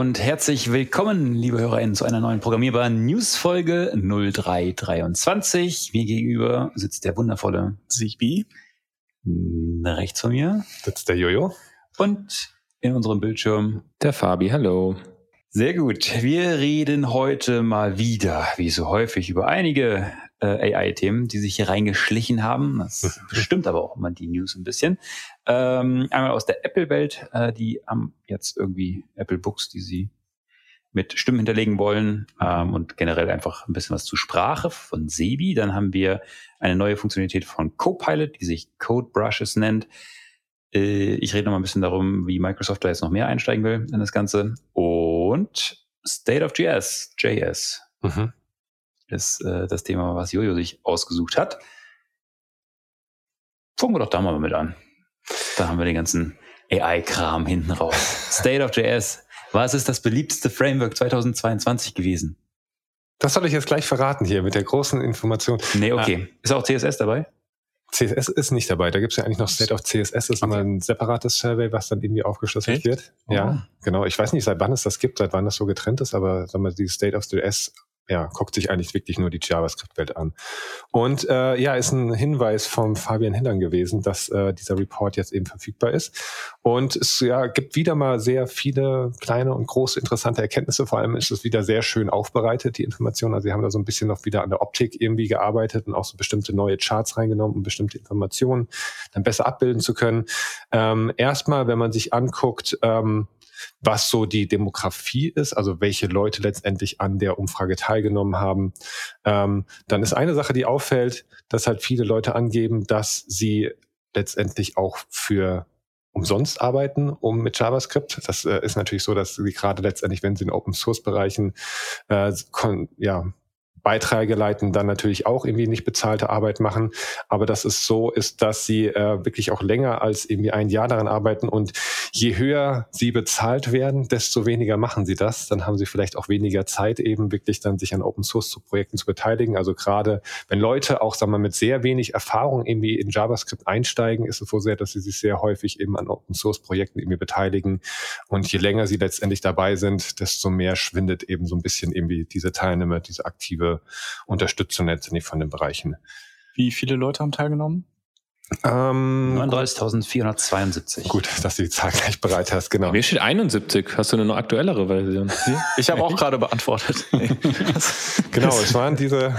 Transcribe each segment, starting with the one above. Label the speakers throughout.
Speaker 1: und herzlich willkommen, liebe HörerInnen, zu einer neuen programmierbaren News-Folge 0323. Mir gegenüber sitzt der wundervolle
Speaker 2: Sigby.
Speaker 1: Rechts von mir
Speaker 3: sitzt der Jojo.
Speaker 1: Und in unserem Bildschirm
Speaker 4: der Fabi. Hallo.
Speaker 1: Sehr gut. Wir reden heute mal wieder, wie so häufig, über einige AI-Themen, die sich hier reingeschlichen haben. Das bestimmt aber auch immer die News ein bisschen. Einmal aus der Apple-Welt, die haben jetzt irgendwie Apple Books, die sie mit Stimmen hinterlegen wollen, und generell einfach ein bisschen was zu Sprache von Sebi. Dann haben wir eine neue Funktionalität von Copilot, die sich Code Brushes nennt. Ich rede noch mal ein bisschen darum, wie Microsoft da jetzt noch mehr einsteigen will in das Ganze. Und State of JS. Ist das Thema, was Jojo sich ausgesucht hat. Fangen wir doch da mal mit an. Da haben wir den ganzen AI-Kram hinten raus. State of JS. Was ist das beliebteste Framework 2022 gewesen?
Speaker 3: Das soll ich jetzt gleich verraten hier mit der großen Information.
Speaker 1: Nee, okay. Ist auch CSS dabei?
Speaker 3: CSS ist nicht dabei. Da gibt es ja eigentlich noch State of CSS. Das ist immer ein separates Survey, was dann irgendwie aufgeschlüsselt wird. Ja, genau. Ich weiß nicht, seit wann es das gibt, seit wann das so getrennt ist, aber sagen wir, die State of JS guckt sich eigentlich wirklich nur die JavaScript-Welt an. Und ist ein Hinweis vom Fabian Hillern gewesen, dass dieser Report jetzt eben verfügbar ist. Und es gibt wieder mal sehr viele kleine und große interessante Erkenntnisse. Vor allem ist es wieder sehr schön aufbereitet, die Informationen. Also sie haben da so ein bisschen noch wieder an der Optik irgendwie gearbeitet und auch so bestimmte neue Charts reingenommen, um bestimmte Informationen dann besser abbilden zu können. Erstmal, wenn man sich anguckt, was so die Demografie ist, also welche Leute letztendlich an der Umfrage teilgenommen haben, dann ist eine Sache, die auffällt, dass halt viele Leute angeben, dass sie letztendlich auch für umsonst arbeiten, mit JavaScript. Das ist natürlich so, dass sie gerade letztendlich, wenn sie in Open-Source-Bereichen Beiträge leiten, dann natürlich auch irgendwie nicht bezahlte Arbeit machen. Aber dass es so ist, dass sie wirklich auch länger als irgendwie ein Jahr daran arbeiten. Und je höher sie bezahlt werden, desto weniger machen sie das. Dann haben sie vielleicht auch weniger Zeit, eben wirklich dann sich an Open-Source-Projekten zu beteiligen. Also gerade wenn Leute auch, sagen wir mal, mit sehr wenig Erfahrung irgendwie in JavaScript einsteigen, ist es so sehr, dass sie sich sehr häufig eben an Open-Source-Projekten irgendwie beteiligen. Und je länger sie letztendlich dabei sind, desto mehr schwindet eben so ein bisschen irgendwie diese Teilnahme, diese aktive Unterstützung letztendlich von den Bereichen.
Speaker 2: Wie viele Leute haben teilgenommen?
Speaker 1: 39.472.
Speaker 3: Gut, dass du die Zahl gleich bereit hast, genau.
Speaker 4: Mir steht 71. Hast du eine noch aktuellere Version?
Speaker 2: Ich habe auch gerade beantwortet.
Speaker 3: Genau, es waren diese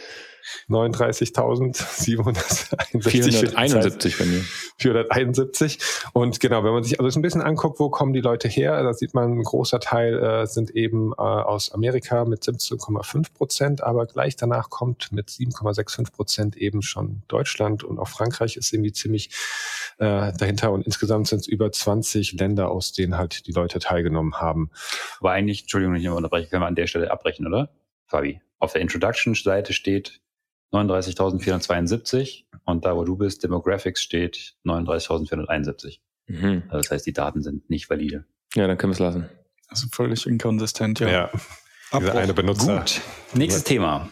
Speaker 3: 39.761
Speaker 4: bei mir.
Speaker 3: 471. Und genau, wenn man sich also so ein bisschen anguckt, wo kommen die Leute her, da sieht man, ein großer Teil sind eben aus Amerika mit 17,5%, aber gleich danach kommt mit 7,65% eben schon Deutschland, und auch Frankreich ist irgendwie ziemlich dahinter, und insgesamt sind es über 20 Länder, aus denen halt die Leute teilgenommen haben.
Speaker 1: Aber eigentlich, Entschuldigung, nicht immer unterbrechen, können wir an der Stelle abbrechen, oder? Fabi, auf der Introduction-Seite steht 39.472 und da, wo du bist, Demographics, steht 39.471. Also das heißt, die Daten sind nicht valide.
Speaker 4: Ja, dann können wir es lassen.
Speaker 2: Also völlig inkonsistent,
Speaker 3: ja. Dieser eine Benutzer.
Speaker 1: Gut. Nächstes Thema.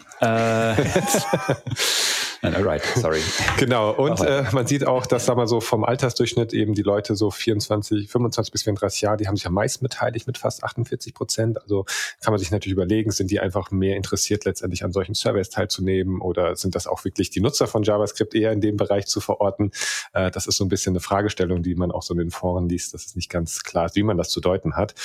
Speaker 1: Alright, sorry.
Speaker 3: Genau, und man sieht auch, dass, sagen wir so, vom Altersdurchschnitt eben die Leute so 25 bis 34 Jahre, die haben sich am meisten beteiligt mit fast 48%. Also kann man sich natürlich überlegen, sind die einfach mehr interessiert, letztendlich an solchen Surveys teilzunehmen, oder sind das auch wirklich die Nutzer von JavaScript eher in dem Bereich zu verorten? Das ist so ein bisschen eine Fragestellung, die man auch so in den Foren liest, dass es nicht ganz klar ist, wie man das zu deuten hat.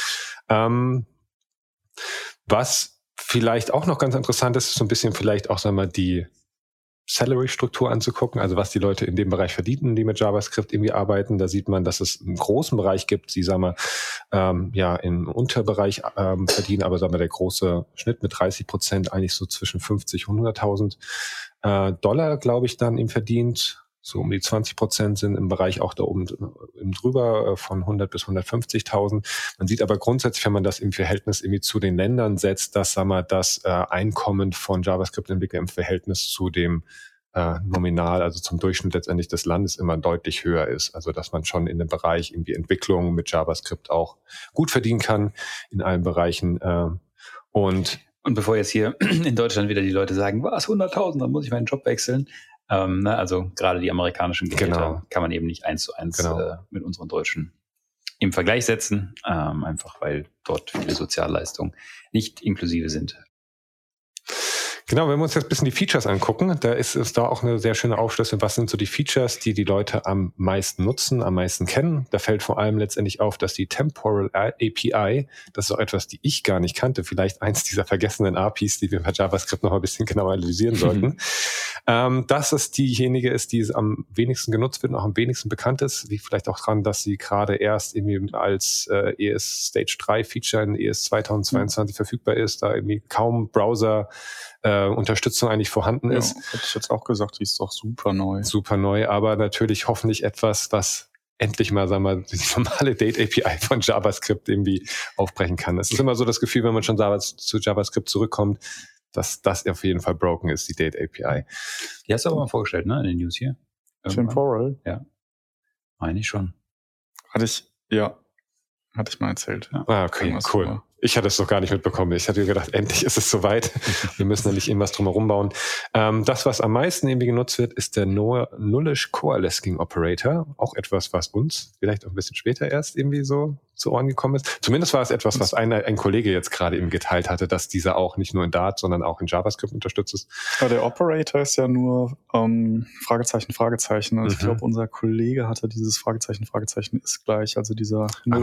Speaker 3: Was vielleicht auch noch ganz interessant ist, ist so ein bisschen vielleicht auch, sagen wir mal, die Salary-Struktur anzugucken, also was die Leute in dem Bereich verdienen, die mit JavaScript irgendwie arbeiten. Da sieht man, dass es einen großen Bereich gibt, die, sagen wir, im Unterbereich verdienen, aber sagen wir, der große Schnitt mit 30% eigentlich so zwischen 50 und 100.000 Dollar, glaube ich, dann eben verdient. So um die 20% sind im Bereich auch da oben im drüber von 100 bis 150.000. Man sieht aber grundsätzlich, wenn man das im Verhältnis irgendwie zu den Ländern setzt, dass, sagen wir, das Einkommen von JavaScript-Entwicklern im Verhältnis zu dem Nominal, also zum Durchschnitt letztendlich des Landes, immer deutlich höher ist. Also dass man schon in dem Bereich irgendwie Entwicklung mit JavaScript auch gut verdienen kann in allen Bereichen. Und
Speaker 1: bevor jetzt hier in Deutschland wieder die Leute sagen, was, 100.000, dann muss ich meinen Job wechseln. Also gerade die amerikanischen Gehälter kann man eben nicht 1:1 mit unseren deutschen im Vergleich setzen, einfach weil dort viele Sozialleistungen nicht inklusive sind.
Speaker 3: Genau, wenn wir uns jetzt ein bisschen die Features angucken, da ist es da auch eine sehr schöne Aufschlüsselung, was sind so die Features, die Leute am meisten nutzen, am meisten kennen. Da fällt vor allem letztendlich auf, dass die Temporal API, das ist auch etwas, die ich gar nicht kannte, vielleicht eins dieser vergessenen APIs, die wir bei JavaScript noch ein bisschen genauer analysieren sollten, dass es diejenige ist, die am wenigsten genutzt wird und auch am wenigsten bekannt ist. Liegt vielleicht auch daran, dass sie gerade erst irgendwie als ES Stage 3 Feature in ES 2022 verfügbar ist, da irgendwie kaum Browser Unterstützung eigentlich vorhanden ist.
Speaker 2: Hätte ich jetzt auch gesagt, die ist doch super neu.
Speaker 3: Super neu, aber natürlich hoffentlich etwas, was endlich mal, sagen wir mal, die normale Date API von JavaScript irgendwie aufbrechen kann. Es ist immer so das Gefühl, wenn man schon zu JavaScript zurückkommt, dass das auf jeden Fall broken ist, die Date API.
Speaker 1: Die hast du aber mal vorgestellt, ne, in den News hier.
Speaker 2: Temporal?
Speaker 1: Ja. Meine ich schon.
Speaker 2: Hatte ich mal erzählt. Ja.
Speaker 3: Ah, okay, cool. Ich hatte es noch gar nicht mitbekommen. Ich hatte gedacht, endlich ist es soweit. Wir müssen ja nicht irgendwas drumherum bauen. Das, was am meisten irgendwie genutzt wird, ist der Nullish Coalescing Operator. Auch etwas, was uns vielleicht auch ein bisschen später erst irgendwie so zu Ohren gekommen ist. Zumindest war es etwas, was ein Kollege jetzt gerade eben geteilt hatte, dass dieser auch nicht nur in Dart, sondern auch in JavaScript unterstützt ist.
Speaker 2: Ja, der Operator ist ja nur Fragezeichen, Fragezeichen. Also ich glaube, unser Kollege hatte dieses Fragezeichen, Fragezeichen ist gleich. Also dieser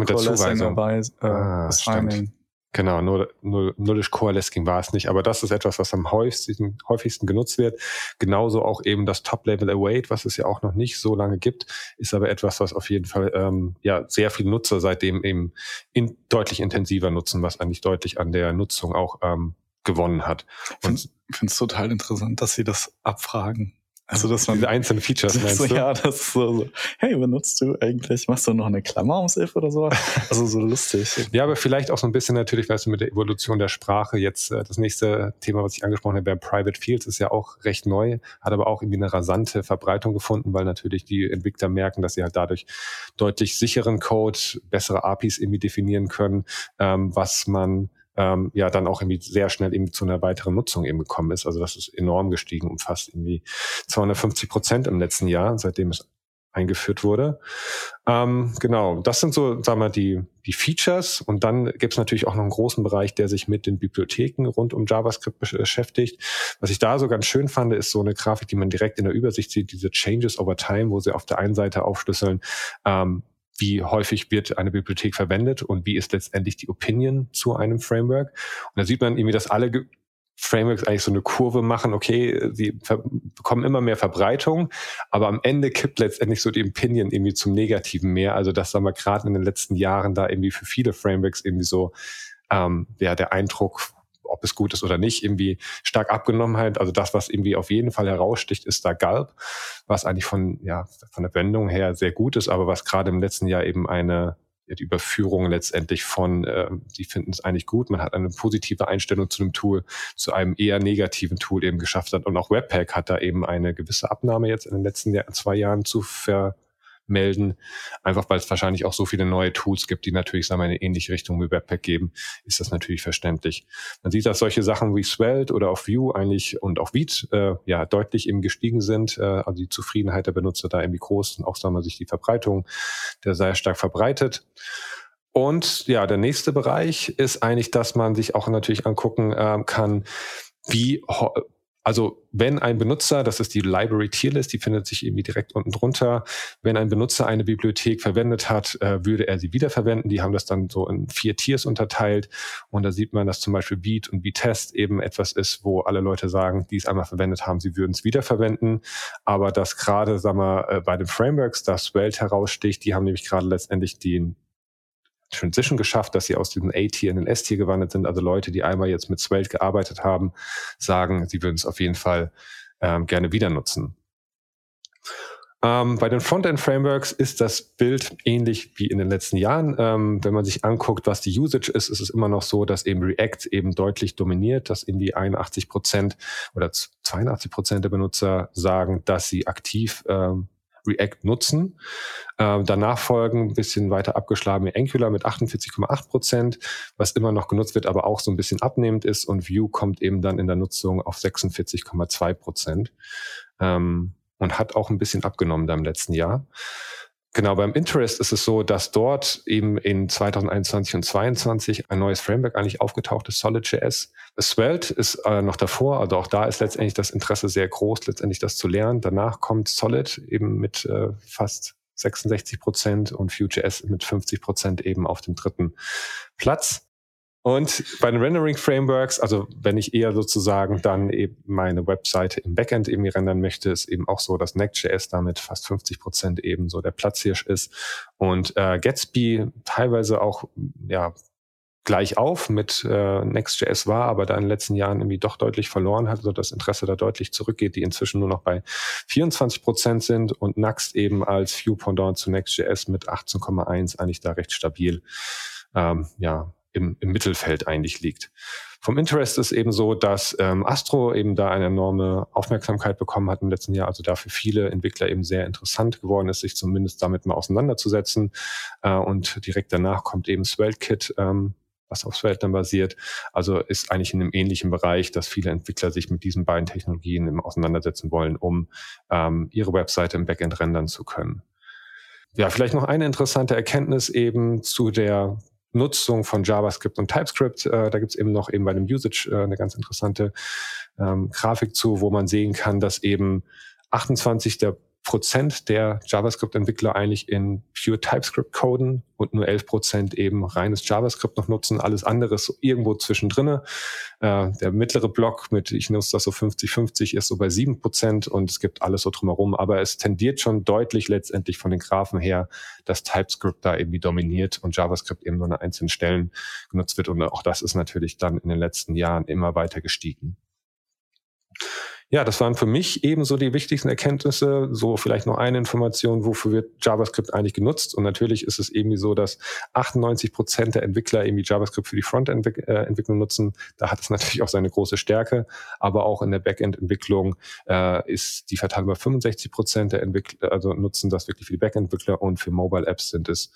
Speaker 3: Assigning. Genau, nur Nullish Coalescing war es nicht, aber das ist etwas, was am häufigsten genutzt wird. Genauso auch eben das Top-Level Await, was es ja auch noch nicht so lange gibt, ist aber etwas, was auf jeden Fall sehr viele Nutzer seitdem eben deutlich intensiver nutzen, was eigentlich deutlich an der Nutzung auch gewonnen hat.
Speaker 2: Ich finde es total interessant, dass sie das abfragen. Also, dass man
Speaker 3: diese einzelnen Features meinst du?
Speaker 2: Ja, das ist so, hey, benutzt du eigentlich, machst du noch eine Klammer ums If oder so? Also so lustig.
Speaker 3: Ja, aber vielleicht auch so ein bisschen natürlich, weißt du, mit der Evolution der Sprache jetzt, das nächste Thema, was ich angesprochen habe, wäre Private Fields, ist ja auch recht neu, hat aber auch irgendwie eine rasante Verbreitung gefunden, weil natürlich die Entwickler merken, dass sie halt dadurch deutlich sicheren Code, bessere APIs irgendwie definieren können, was man dann auch irgendwie sehr schnell eben zu einer weiteren Nutzung eben gekommen ist. Also das ist enorm gestiegen, um fast irgendwie 250% im letzten Jahr, seitdem es eingeführt wurde. Genau, das sind so, sagen wir mal, die Features. Und dann gibt es natürlich auch noch einen großen Bereich, der sich mit den Bibliotheken rund um JavaScript beschäftigt. Was ich da so ganz schön fand, ist so eine Grafik, die man direkt in der Übersicht sieht, diese Changes over time, wo sie auf der einen Seite aufschlüsseln, wie häufig wird eine Bibliothek verwendet und wie ist letztendlich die Opinion zu einem Framework. Und da sieht man irgendwie, dass alle Frameworks eigentlich so eine Kurve machen, okay, sie bekommen immer mehr Verbreitung, aber am Ende kippt letztendlich so die Opinion irgendwie zum Negativen mehr. Also das, sagen wir, gerade in den letzten Jahren da irgendwie für viele Frameworks irgendwie so der Eindruck, ob es gut ist oder nicht, irgendwie stark abgenommen hat. Also das, was irgendwie auf jeden Fall heraussticht, ist da Gulp, was eigentlich von der Wendung her sehr gut ist, aber was gerade im letzten Jahr eben die Überführung letztendlich von, die finden es eigentlich gut, man hat eine positive Einstellung zu dem Tool, zu einem eher negativen Tool eben geschafft hat. Und auch Webpack hat da eben eine gewisse Abnahme jetzt in den letzten 2 Jahren zu vermelden, einfach weil es wahrscheinlich auch so viele neue Tools gibt, die natürlich, sagen wir, eine ähnliche Richtung wie Webpack geben, ist das natürlich verständlich. Man sieht, dass solche Sachen wie Svelte oder auch Vue eigentlich und auch Vite deutlich eben gestiegen sind, also die Zufriedenheit der Benutzer da irgendwie groß und auch, sagen wir, sich die Verbreitung der sehr stark verbreitet. Und ja, der nächste Bereich ist eigentlich, dass man sich auch natürlich angucken kann, also wenn ein Benutzer, das ist die Library Tierlist, die findet sich irgendwie direkt unten drunter, wenn ein Benutzer eine Bibliothek verwendet hat, würde er sie wiederverwenden. Die haben das dann so in 4 Tiers unterteilt und da sieht man, dass zum Beispiel Vite und Vitest eben etwas ist, wo alle Leute sagen, die es einmal verwendet haben, sie würden es wiederverwenden, aber dass gerade, sagen wir, bei den Frameworks, das Svelte heraussticht, die haben nämlich gerade letztendlich den Transition geschafft, dass sie aus diesem A-Tier in den S-Tier gewandert sind. Also Leute, die einmal jetzt mit Svelte gearbeitet haben, sagen, sie würden es auf jeden Fall gerne wieder nutzen. Bei den Frontend-Frameworks ist das Bild ähnlich wie in den letzten Jahren. Wenn man sich anguckt, was die Usage ist, ist es immer noch so, dass eben React eben deutlich dominiert, dass irgendwie 81% oder 82% der Benutzer sagen, dass sie aktiv React nutzen. Danach folgen ein bisschen weiter abgeschlagene Angular mit 48,8%, was immer noch genutzt wird, aber auch so ein bisschen abnehmend ist. Und Vue kommt eben dann in der Nutzung auf 46,2%. Und hat auch ein bisschen abgenommen da im letzten Jahr. Genau, beim Interest ist es so, dass dort eben in 2021 und 2022 ein neues Framework eigentlich aufgetaucht ist, Solid.js. Svelte ist noch davor, also auch da ist letztendlich das Interesse sehr groß, letztendlich das zu lernen. Danach kommt Solid eben mit fast 66% und Vue.js mit 50% eben auf dem 3. Platz. Und bei den Rendering-Frameworks, also wenn ich eher sozusagen dann eben meine Webseite im Backend irgendwie rendern möchte, ist eben auch so, dass Next.js damit fast 50% eben so der Platzhirsch ist. Und Gatsby teilweise auch gleich auf mit Next.js war, aber da in den letzten Jahren irgendwie doch deutlich verloren hat, also das Interesse da deutlich zurückgeht, die inzwischen nur noch bei 24% sind und Nuxt eben als Vue-Pendant zu Next.js mit 18,1 eigentlich da recht stabil im Mittelfeld eigentlich liegt. Vom Interest ist eben so, dass Astro eben da eine enorme Aufmerksamkeit bekommen hat im letzten Jahr, also da für viele Entwickler eben sehr interessant geworden ist, sich zumindest damit mal auseinanderzusetzen. Und direkt danach kommt eben SvelteKit, was auf Svelte dann basiert. Also ist eigentlich in einem ähnlichen Bereich, dass viele Entwickler sich mit diesen beiden Technologien eben auseinandersetzen wollen, um ihre Webseite im Backend rendern zu können. Ja, vielleicht noch eine interessante Erkenntnis eben zu der Nutzung von JavaScript und TypeScript. Da gibt es eben noch eben bei dem Usage eine ganz interessante Grafik zu, wo man sehen kann, dass eben 28% der JavaScript-Entwickler eigentlich in Pure TypeScript coden und nur 11% eben reines JavaScript noch nutzen. Alles andere ist so irgendwo zwischendrin. Der mittlere Block mit, ich nutze das so 50-50, ist so bei 7% und es gibt alles so drumherum. Aber es tendiert schon deutlich letztendlich von den Graphen her, dass TypeScript da irgendwie dominiert und JavaScript eben nur an einzelnen Stellen genutzt wird. Und auch das ist natürlich dann in den letzten Jahren immer weiter gestiegen. Ja, das waren für mich ebenso die wichtigsten Erkenntnisse. So vielleicht noch eine Information, wofür wird JavaScript eigentlich genutzt? Und natürlich ist es irgendwie so, dass 98% der Entwickler irgendwie JavaScript für die Frontend-Entwicklung nutzen. Da hat es natürlich auch seine große Stärke. Aber auch in der Backend-Entwicklung ist die Verteilung bei 65% der Entwickler, also nutzen das wirklich für die Backend-Entwickler. Und für Mobile-Apps sind es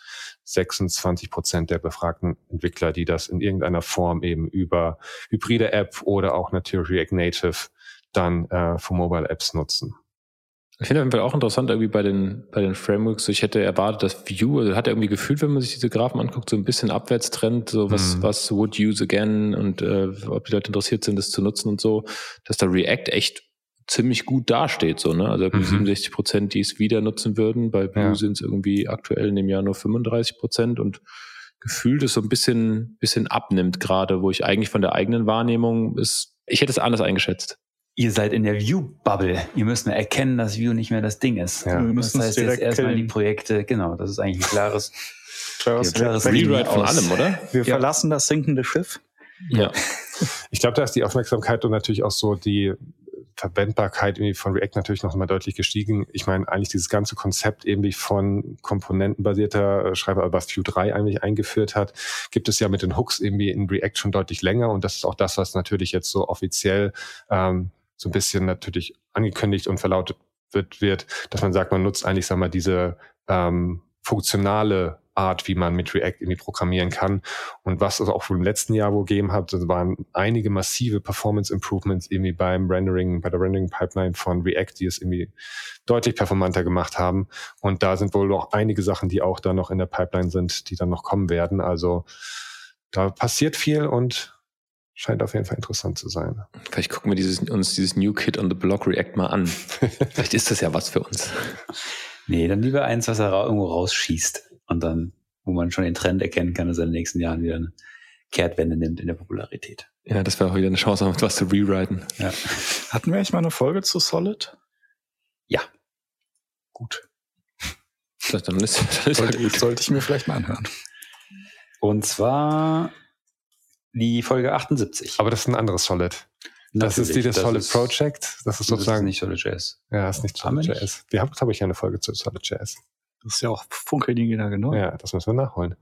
Speaker 3: 26% der befragten Entwickler, die das in irgendeiner Form eben über hybride App oder auch natürlich React Native dann für Mobile-Apps nutzen.
Speaker 4: Ich finde auf jeden Fall auch interessant irgendwie bei den Frameworks. Ich hätte erwartet, dass Vue, also hat er irgendwie gefühlt, wenn man sich diese Graphen anguckt, so ein bisschen Abwärtstrend, so was would use again und ob die Leute interessiert sind, das zu nutzen und so, dass da React echt ziemlich gut dasteht, so, ne? Also 67%, die es wieder nutzen würden. Bei Vue sind es irgendwie aktuell in dem Jahr nur 35% und gefühlt es so ein bisschen abnimmt gerade, wo ich eigentlich von der eigenen Wahrnehmung ich hätte es anders eingeschätzt.
Speaker 1: Ihr seid in der Vue-Bubble. Ihr müsst mehr erkennen, dass Vue nicht mehr das Ding ist.
Speaker 2: Ja. Wir müssen
Speaker 1: das heißt jetzt erstmal die Projekte, genau, das ist eigentlich ein klares
Speaker 4: Rewrite von allem, oder?
Speaker 2: Wir verlassen das sinkende Schiff.
Speaker 4: Ja.
Speaker 3: Ich glaube, da ist die Aufmerksamkeit und natürlich auch so die Verwendbarkeit irgendwie von React natürlich noch mal deutlich gestiegen. Ich meine, eigentlich dieses ganze Konzept irgendwie von komponentenbasierter Schreiber, was Vue 3 eigentlich eingeführt hat, gibt es ja mit den Hooks irgendwie in React schon deutlich länger und das ist auch das, was natürlich jetzt so offiziell so ein bisschen natürlich angekündigt und verlautet wird, dass man sagt, man nutzt eigentlich, sagen wir mal, diese funktionale Art, wie man mit React irgendwie programmieren kann. Und was es auch im letzten Jahr wohl gegeben hat, das waren einige massive Performance-Improvements irgendwie bei der Rendering-Pipeline von React, die es irgendwie deutlich performanter gemacht haben. Und da sind wohl noch einige Sachen, die auch da noch in der Pipeline sind, die dann noch kommen werden. Also da passiert viel und scheint auf jeden Fall interessant zu sein.
Speaker 4: Vielleicht gucken wir uns dieses New Kid on the Block React mal an. Vielleicht ist das ja was für uns.
Speaker 1: Nee, dann lieber eins, was er irgendwo rausschießt. Und dann, wo man schon den Trend erkennen kann, dass er in den nächsten Jahren wieder eine Kehrtwende nimmt in der Popularität.
Speaker 4: Ja, das wäre auch wieder eine Chance, was zu rewriten.
Speaker 1: Ja.
Speaker 2: Hatten wir eigentlich mal eine Folge zu Solid?
Speaker 1: Ja.
Speaker 2: Gut.
Speaker 4: Dann ist gut.
Speaker 2: Sollte ich mir vielleicht mal anhören.
Speaker 1: Und zwar die Folge 78.
Speaker 3: Aber das ist ein anderes Solid. Das ist das Solid Project. Das ist sozusagen
Speaker 1: nicht Solid.js.
Speaker 3: Ja, das ist nicht Solid.js. Wir haben, glaube ich, eine Folge zu Solid.js.
Speaker 2: Das ist ja auch Funke-Digina, genau.
Speaker 3: Ja, das müssen wir nachholen.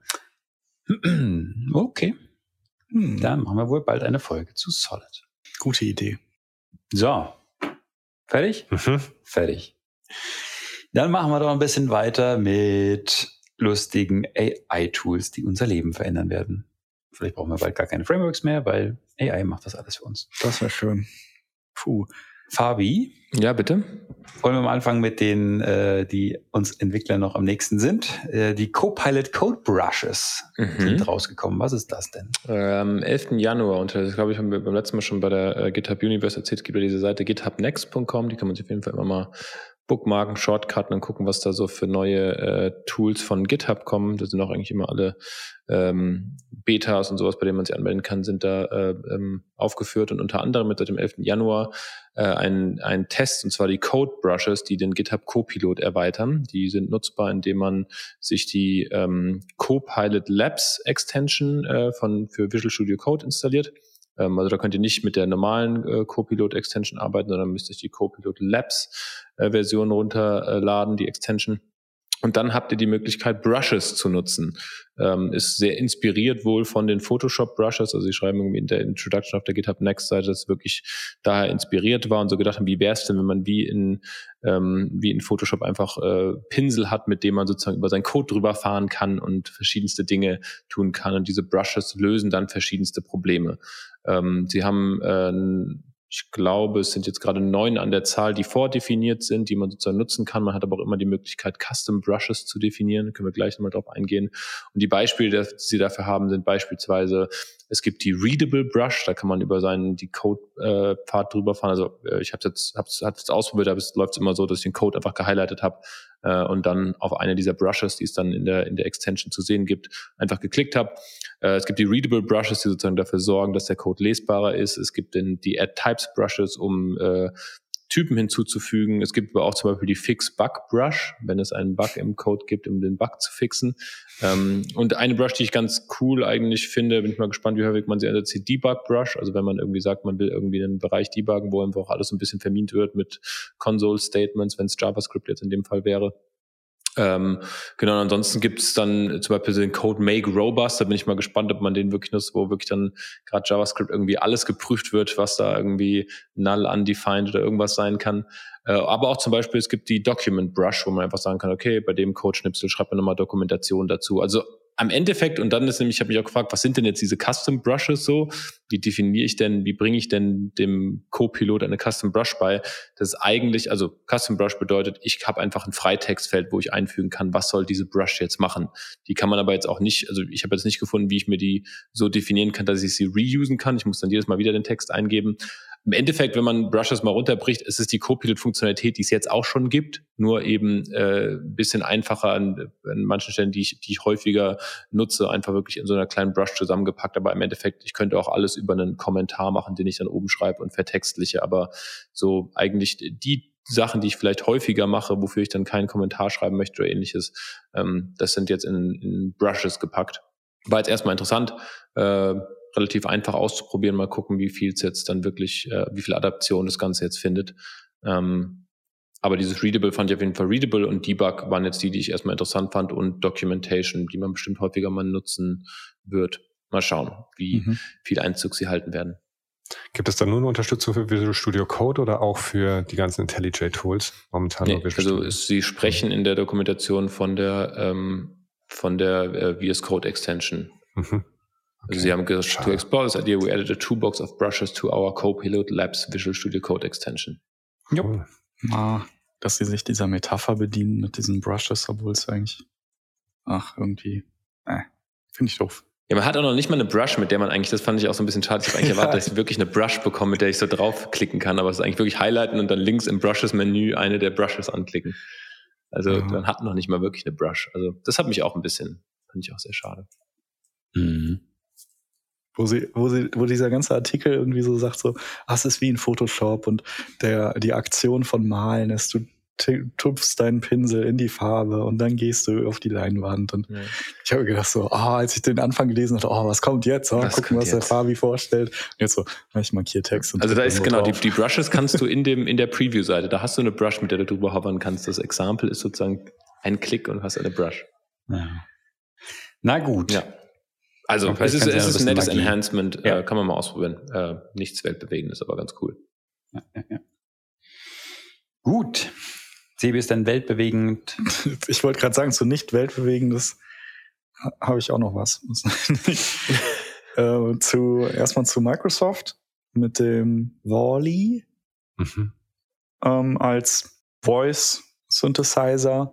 Speaker 1: Okay. Dann machen wir wohl bald eine Folge zu Solid.
Speaker 2: Gute Idee.
Speaker 1: So. Fertig? Fertig. Dann machen wir doch ein bisschen weiter mit lustigen AI-Tools, die unser Leben verändern werden. Vielleicht brauchen wir bald gar keine Frameworks mehr, weil AI macht das alles für uns.
Speaker 2: Das wäre schön. Puh.
Speaker 1: Fabi,
Speaker 4: Ja, bitte.
Speaker 1: Wollen wir mal anfangen mit denen, die uns Entwickler noch am nächsten sind. Die Copilot Code Brushes sind rausgekommen. Was ist das denn?
Speaker 4: 11. Januar. Und das, glaube ich, haben wir beim letzten Mal schon bei der GitHub Universe erzählt. Es gibt ja diese Seite githubnext.com. Die kann man sich auf jeden Fall immer mal bookmarken, shortcutten und gucken, was da so für neue Tools von GitHub kommen. Da sind auch eigentlich immer alle Betas und sowas, bei denen man sich anmelden kann, sind da aufgeführt. Und unter anderem mit seit dem 11. Januar ein Test, und zwar die Code Brushes, die den GitHub Copilot erweitern. Die sind nutzbar, indem man sich die Copilot Labs Extension für Visual Studio Code installiert. Also da könnt ihr nicht mit der normalen Copilot-Extension arbeiten, sondern müsst euch die Copilot Labs-Version runterladen, die Extension. Und dann habt ihr die Möglichkeit, Brushes zu nutzen. Ist sehr inspiriert wohl von den Photoshop-Brushes. Also sie schreiben irgendwie in der Introduction auf der GitHub Next-Seite, dass es wirklich daher inspiriert war und so gedacht haben, wie wäre es denn, wenn man wie in Photoshop einfach Pinsel hat, mit dem man sozusagen über seinen Code drüber fahren kann und verschiedenste Dinge tun kann. Und diese Brushes lösen dann verschiedenste Probleme. Sie haben ich glaube, es sind jetzt gerade 9 an der Zahl, die vordefiniert sind, die man sozusagen nutzen kann. Man hat aber auch immer die Möglichkeit, Custom Brushes zu definieren. Da können wir gleich nochmal drauf eingehen. Und die Beispiele, die Sie dafür haben, sind beispielsweise, es gibt die Readable Brush, da kann man über die Code-Pfad drüber fahren. Also ich habe es jetzt ausprobiert, aber es läuft immer so, dass ich den Code einfach gehighlightet habe und dann auf eine dieser Brushes, die es dann in der Extension zu sehen gibt, einfach geklickt habe. Es gibt die Readable Brushes, die sozusagen dafür sorgen, dass der Code lesbarer ist. Es gibt die Add Types Brushes, um Typen hinzuzufügen. Es gibt aber auch zum Beispiel die Fix Bug Brush, wenn es einen Bug im Code gibt, um den Bug zu fixen. Und eine Brush, die ich ganz cool eigentlich finde, bin ich mal gespannt, wie häufig man sie einsetzt, die Debug Brush. Also wenn man irgendwie sagt, man will irgendwie einen Bereich debuggen, wo einfach auch alles so ein bisschen vermint wird mit Console Statements, wenn es JavaScript jetzt in dem Fall wäre. Genau, ansonsten gibt es dann zum Beispiel den Code Make Robust, da bin ich mal gespannt, ob man den wirklich nutzt, wo wirklich dann gerade JavaScript irgendwie alles geprüft wird, was da irgendwie null, undefined oder irgendwas sein kann. Aber auch zum Beispiel, es gibt die Document Brush, wo man einfach sagen kann, okay, bei dem Code-Schnipsel schreibt man nochmal Dokumentation dazu. Also am Endeffekt, und dann ist nämlich, ich habe mich auch gefragt, was sind denn jetzt diese Custom Brushes so? Wie definiere ich denn, wie bringe ich denn dem Co-Pilot eine Custom Brush bei? Das ist eigentlich, also Custom Brush bedeutet, ich habe einfach ein Freitextfeld, wo ich einfügen kann, was soll diese Brush jetzt machen? Die kann man aber jetzt auch nicht, also ich habe jetzt nicht gefunden, wie ich mir die so definieren kann, dass ich sie reusen kann. Ich muss dann jedes Mal wieder den Text eingeben. Im Endeffekt, wenn man Brushes mal runterbricht, ist es die Copilot-Funktionalität, die es jetzt auch schon gibt, nur eben ein bisschen einfacher an manchen Stellen, die ich häufiger nutze, einfach wirklich in so einer kleinen Brush zusammengepackt. Aber im Endeffekt, ich könnte auch alles über einen Kommentar machen, den ich dann oben schreibe und vertextliche. Aber so eigentlich die Sachen, die ich vielleicht häufiger mache, wofür ich dann keinen Kommentar schreiben möchte oder ähnliches, das sind jetzt in Brushes gepackt. War jetzt erstmal interessant, relativ einfach auszuprobieren, mal gucken, wie viel es jetzt dann wirklich, wie viel Adaption das Ganze jetzt findet. Aber dieses Readable fand ich auf jeden Fall readable und Debug waren jetzt die ich erstmal interessant fand und Documentation, die man bestimmt häufiger mal nutzen wird. Mal schauen, wie viel Einzug sie halten werden.
Speaker 3: Gibt es da nur eine Unterstützung für Visual Studio Code oder auch für die ganzen IntelliJ-Tools? Momentan nur Visual Studio.
Speaker 4: Sie sprechen in der Dokumentation von der VS Code Extension.
Speaker 3: Okay.
Speaker 4: Also sie haben gesagt, to explore this idea, we added a toolbox of brushes to our Copilot Labs Visual Studio Code Extension.
Speaker 3: Cool.
Speaker 2: Dass sie sich dieser Metapher bedienen mit diesen Brushes, obwohl es eigentlich, irgendwie, finde ich doof.
Speaker 4: Ja, man hat auch noch nicht mal eine Brush, mit der man eigentlich, das fand ich auch so ein bisschen schade, ich habe eigentlich erwartet, dass ich wirklich eine Brush bekomme, mit der ich so draufklicken kann, aber es ist eigentlich wirklich highlighten und dann links im Brushes-Menü eine der Brushes anklicken. Also man hat noch nicht mal wirklich eine Brush. Also das hat mich auch ein bisschen, fand ich auch sehr schade.
Speaker 2: Mhm. Wo dieser ganze Artikel irgendwie so sagt, so, es ist wie in Photoshop und die Aktion von Malen ist, du tupfst deinen Pinsel in die Farbe und dann gehst du auf die Leinwand. Und ich habe gedacht so, als ich den Anfang gelesen hatte, was kommt jetzt? Gucken, was der Fabi vorstellt. Und jetzt so, ich markiere Text. Und
Speaker 4: also da ist genau, die Brushes kannst du in der Preview-Seite, da hast du eine Brush, mit der du drüber hovern kannst. Das Example ist sozusagen ein Klick und hast eine Brush.
Speaker 1: Ja. Na gut.
Speaker 4: Ja. Also es ist ein nettes Magie. Enhancement, kann man mal ausprobieren. Nichts Weltbewegendes, aber ganz cool.
Speaker 1: Ja. Gut. Sebi ist dann weltbewegend.
Speaker 2: Ich wollte gerade sagen, zu nicht weltbewegendes habe ich auch noch was. Erstmal zu Microsoft mit dem Wall-E. als Voice Synthesizer,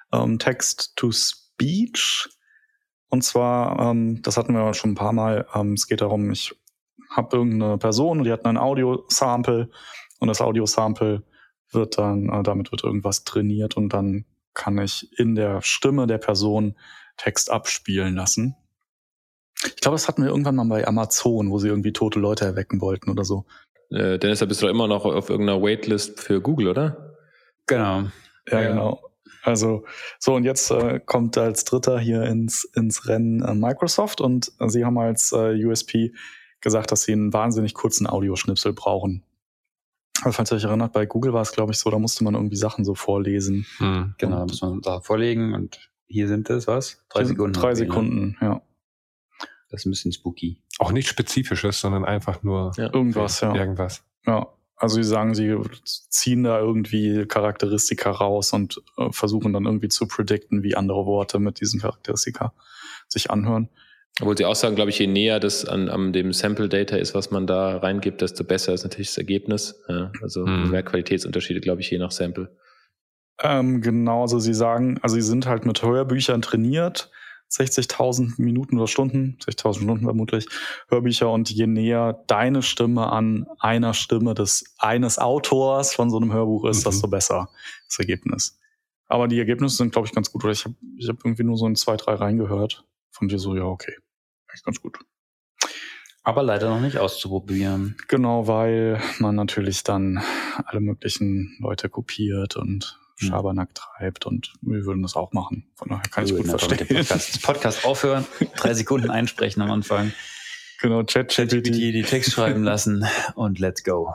Speaker 2: Text-to-Speech. Und zwar, das hatten wir schon ein paar Mal, es geht darum, ich habe irgendeine Person, die hat ein Audio-Sample und das Audio-Sample wird dann, damit wird irgendwas trainiert und dann kann ich in der Stimme der Person Text abspielen lassen. Ich glaube, das hatten wir irgendwann mal bei Amazon, wo sie irgendwie tote Leute erwecken wollten oder so.
Speaker 4: Dennis, da bist du doch immer noch auf irgendeiner Waitlist für Google, oder?
Speaker 1: Genau.
Speaker 2: Ja, genau. Also, so, und jetzt kommt als Dritter hier ins Rennen Microsoft und sie haben als USP gesagt, dass sie einen wahnsinnig kurzen Audioschnipsel brauchen. Also, falls ihr euch erinnert, bei Google war es, glaube ich, so, da musste man irgendwie Sachen so vorlesen.
Speaker 1: Genau, da muss man da vorlegen und hier sind es, was? 3 Sekunden.
Speaker 2: 3 Sekunden, ja.
Speaker 1: Das ist ein bisschen spooky.
Speaker 3: Auch nichts Spezifisches, sondern einfach nur
Speaker 2: irgendwas, ja.
Speaker 3: Irgendwas.
Speaker 2: Ja. Also sie sagen, sie ziehen da irgendwie Charakteristika raus und versuchen dann irgendwie zu predikten, wie andere Worte mit diesen Charakteristika sich anhören.
Speaker 4: Obwohl sie auch sagen, glaube ich, je näher das an dem Sample-Data ist, was man da reingibt, desto besser ist natürlich das Ergebnis. Ja, also mehr Qualitätsunterschiede, glaube ich, je nach Sample.
Speaker 2: Genau, also sie sagen, also sie sind halt mit Hörbüchern trainiert, 60.000 Minuten oder Stunden, 60.000 Stunden vermutlich, Hörbücher, und je näher deine Stimme an einer Stimme eines Autors von so einem Hörbuch ist, desto besser das Ergebnis. Aber die Ergebnisse sind, glaube ich, ganz gut. Oder ich hab irgendwie nur so in 2, 3 reingehört. Fand ich so, ja, okay, echt ganz gut.
Speaker 1: Aber leider noch nicht auszuprobieren.
Speaker 2: Genau, weil man natürlich dann alle möglichen Leute kopiert und Schabernack treibt, und wir würden das auch machen. Von daher kann ich gut verstehen.
Speaker 1: Mit dem Podcast aufhören, 3 Sekunden einsprechen am Anfang.
Speaker 2: Genau,
Speaker 1: ChatGPT die Text schreiben lassen und let's go.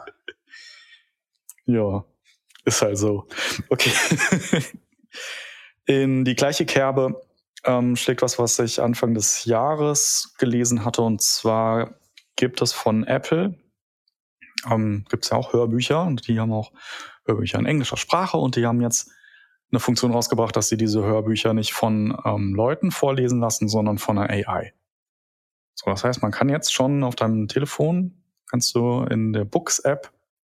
Speaker 2: Ja, ist halt so. Okay. In die gleiche Kerbe schlägt was ich Anfang des Jahres gelesen hatte, und zwar gibt es von Apple, gibt es ja auch Hörbücher, und die haben auch Hörbücher in englischer Sprache, und die haben jetzt eine Funktion rausgebracht, dass sie diese Hörbücher nicht von Leuten vorlesen lassen, sondern von einer AI. So, das heißt, man kann jetzt schon auf deinem Telefon, kannst du in der Books-App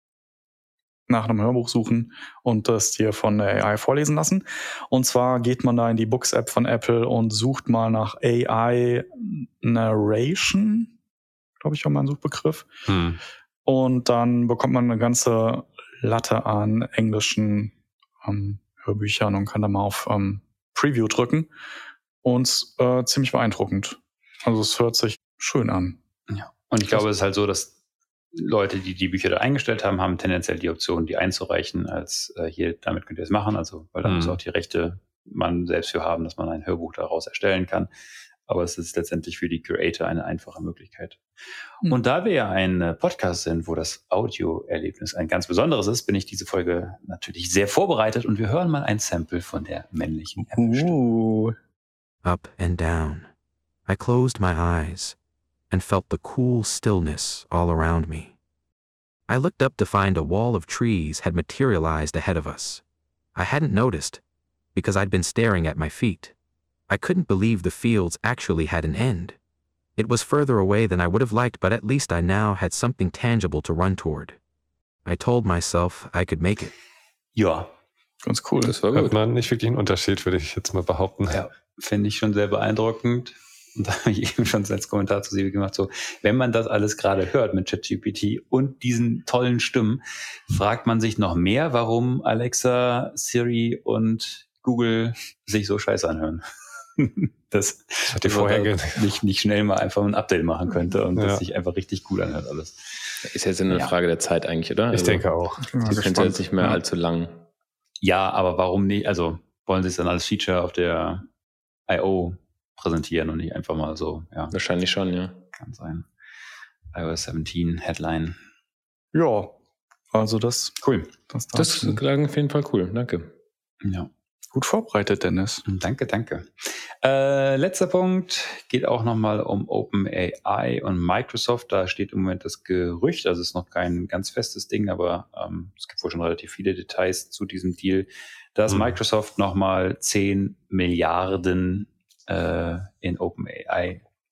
Speaker 2: nach einem Hörbuch suchen und das dir von der AI vorlesen lassen. Und zwar geht man da in die Books-App von Apple und sucht mal nach AI Narration, glaube ich, war mein Suchbegriff. Und dann bekommt man eine ganze Latte an englischen Hörbüchern und kann da mal auf Preview drücken. Und ziemlich beeindruckend. Also es hört sich schön an.
Speaker 1: Ja. Und ich glaube, es ist halt so, dass Leute, die die Bücher da eingestellt haben, haben tendenziell die Option, die einzureichen, als hier, damit könnt ihr es machen. Also, weil da muss auch die Rechte man selbst für haben, dass man ein Hörbuch daraus erstellen kann. Aber es ist letztendlich für die Creator eine einfache Möglichkeit. Und da wir ja ein Podcast sind, wo das Audioerlebnis ein ganz besonderes ist, bin ich diese Folge natürlich sehr vorbereitet, und wir hören mal ein Sample von der männlichen Apple-Stimme.
Speaker 5: Up and down. I closed my eyes and felt the cool stillness all around me. I looked up to find a wall of trees had materialized ahead of us. I hadn't noticed because I'd been staring at my feet. I couldn't believe the fields actually had an end. It was further away than I would have liked, but at least I now had something tangible to run toward. I told myself I could make it.
Speaker 1: Ja,
Speaker 2: ganz cool.
Speaker 3: Das war gut. Hört man nicht wirklich einen Unterschied, würde ich jetzt mal behaupten.
Speaker 1: Ja, finde ich schon sehr beeindruckend. Und da habe ich eben schon als Kommentar zu Sebi gemacht, so, wenn man das alles gerade hört mit ChatGPT und diesen tollen Stimmen, fragt man sich noch mehr, warum Alexa, Siri und Google sich so scheiße anhören. Das
Speaker 3: hat die vorher
Speaker 1: nicht schnell mal einfach ein Update machen könnte und das sich einfach richtig cool anhört alles.
Speaker 4: Ist jetzt eine Frage der Zeit eigentlich, oder?
Speaker 3: Ich denke auch.
Speaker 4: Die sind jetzt nicht mehr allzu lang.
Speaker 1: Ja, aber warum nicht? Also wollen sie es dann als Feature auf der I.O. präsentieren und nicht einfach mal so, ja.
Speaker 4: Wahrscheinlich schon, ja.
Speaker 1: Kann sein. iOS 17 Headline.
Speaker 2: Ja, also das
Speaker 1: cool.
Speaker 4: Das klang auf jeden Fall cool, danke.
Speaker 1: Ja.
Speaker 2: Gut vorbereitet, Dennis.
Speaker 1: Danke. Letzter Punkt geht auch nochmal um OpenAI und Microsoft. Da steht im Moment das Gerücht, also es ist noch kein ganz festes Ding, aber es gibt wohl schon relativ viele Details zu diesem Deal, dass Microsoft nochmal 10 Milliarden in OpenAI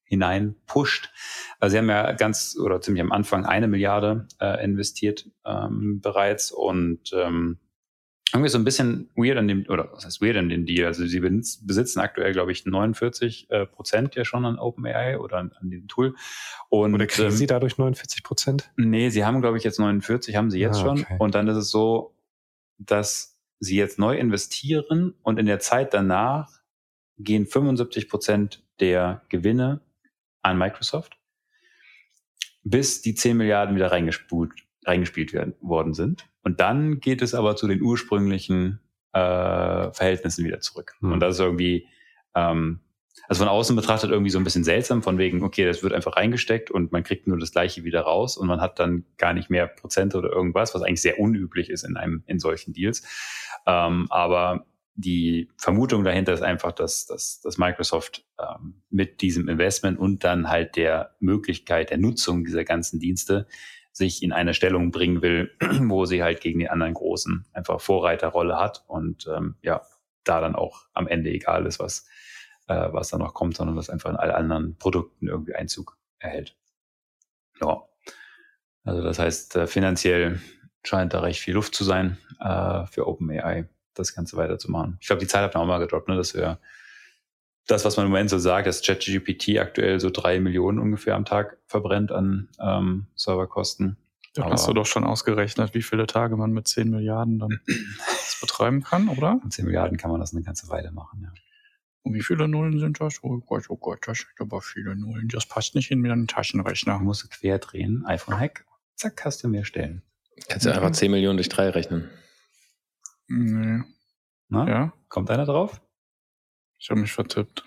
Speaker 1: hinein pusht. Also sie haben ja ziemlich am Anfang 1 Milliarde investiert bereits und irgendwie so ein bisschen weird was heißt weird an dem Deal? Also sie besitzen aktuell, glaube ich, 49% ja schon an OpenAI oder an diesem Tool.
Speaker 3: Oder kriegen sie dadurch 49%?
Speaker 1: Nee, sie haben, glaube ich, jetzt 49, haben sie jetzt schon. Und dann ist es so, dass sie jetzt neu investieren und in der Zeit danach gehen 75% der Gewinne an Microsoft, bis die 10 Milliarden wieder reingespielt worden sind. Und dann geht es aber zu den ursprünglichen Verhältnissen wieder zurück. Und das ist irgendwie, also von außen betrachtet irgendwie so ein bisschen seltsam, von wegen, okay, das wird einfach reingesteckt und man kriegt nur das Gleiche wieder raus und man hat dann gar nicht mehr Prozente oder irgendwas, was eigentlich sehr unüblich ist in solchen Deals. Aber die Vermutung dahinter ist einfach, dass Microsoft mit diesem Investment und dann halt der Möglichkeit der Nutzung dieser ganzen Dienste sich in eine Stellung bringen will, wo sie halt gegen die anderen Großen einfach Vorreiterrolle hat und da dann auch am Ende egal ist, was da noch kommt, sondern was einfach in alle anderen Produkten irgendwie Einzug erhält. Ja, also das heißt, finanziell scheint da recht viel Luft zu sein für OpenAI, das Ganze weiterzumachen. Ich glaube, die Zahl hat man auch mal gedroppt, ne? Das wäre das, was man im Moment so sagt, dass ChatGPT aktuell so 3 Millionen ungefähr am Tag verbrennt an Serverkosten.
Speaker 2: Da hast du doch schon ausgerechnet, wie viele Tage man mit 10 Milliarden dann das betreiben kann, oder?
Speaker 1: Mit 10 Milliarden kann man das eine ganze Weile machen, ja.
Speaker 2: Und wie viele Nullen sind das? Oh Gott, das sind aber viele Nullen. Das passt nicht in einen Taschenrechner.
Speaker 1: Du musst quer drehen, iPhone-Hack, zack, hast du mehr Stellen.
Speaker 4: Kannst du einfach 10 Millionen durch 3 rechnen?
Speaker 2: Nee.
Speaker 1: Na?
Speaker 2: Ja?
Speaker 1: Kommt einer drauf?
Speaker 2: Ich habe mich vertippt.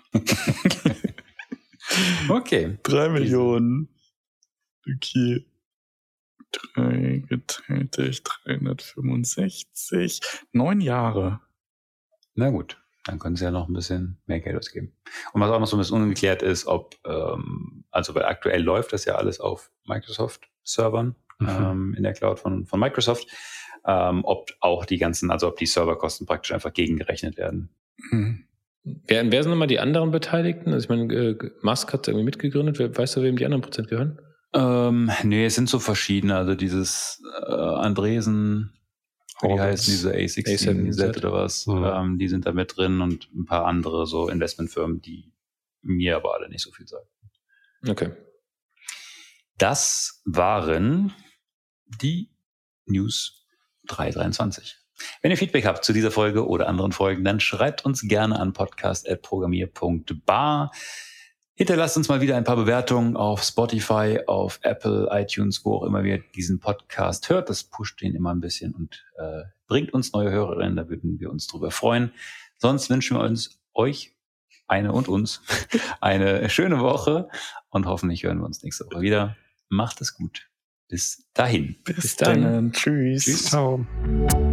Speaker 1: Okay.
Speaker 2: 3 Millionen. Okay. 3 geteilt 365. 9 Jahre.
Speaker 1: Na gut, dann können sie ja noch ein bisschen mehr Geld ausgeben. Und was auch noch so ein bisschen ungeklärt ist, ob, weil aktuell läuft das ja alles auf Microsoft-Servern in der Cloud von Microsoft, ob auch ob die Serverkosten praktisch einfach gegengerechnet werden.
Speaker 2: Mhm.
Speaker 4: Wer sind nochmal die anderen Beteiligten? Also ich meine, Musk hat irgendwie mitgegründet. Weißt du, wem die anderen Prozent gehören?
Speaker 1: Nee, es sind so verschiedene. Also dieses Andresen, wie heißen diese A16Z oder was, die sind da mit drin und ein paar andere so Investmentfirmen, die mir aber alle nicht so viel sagen.
Speaker 4: Okay.
Speaker 1: Das waren die News 323. Wenn ihr Feedback habt zu dieser Folge oder anderen Folgen, dann schreibt uns gerne an podcast@programmier.bar. Hinterlasst uns mal wieder ein paar Bewertungen auf Spotify, auf Apple, iTunes, wo auch immer ihr diesen Podcast hört. Das pusht den immer ein bisschen und bringt uns neue Hörerinnen. Da würden wir uns drüber freuen. Sonst wünschen wir euch eine schöne Woche und hoffentlich hören wir uns nächste Woche wieder. Macht es gut. Bis dahin.
Speaker 2: Bis dann. Tschüss.
Speaker 3: Ciao.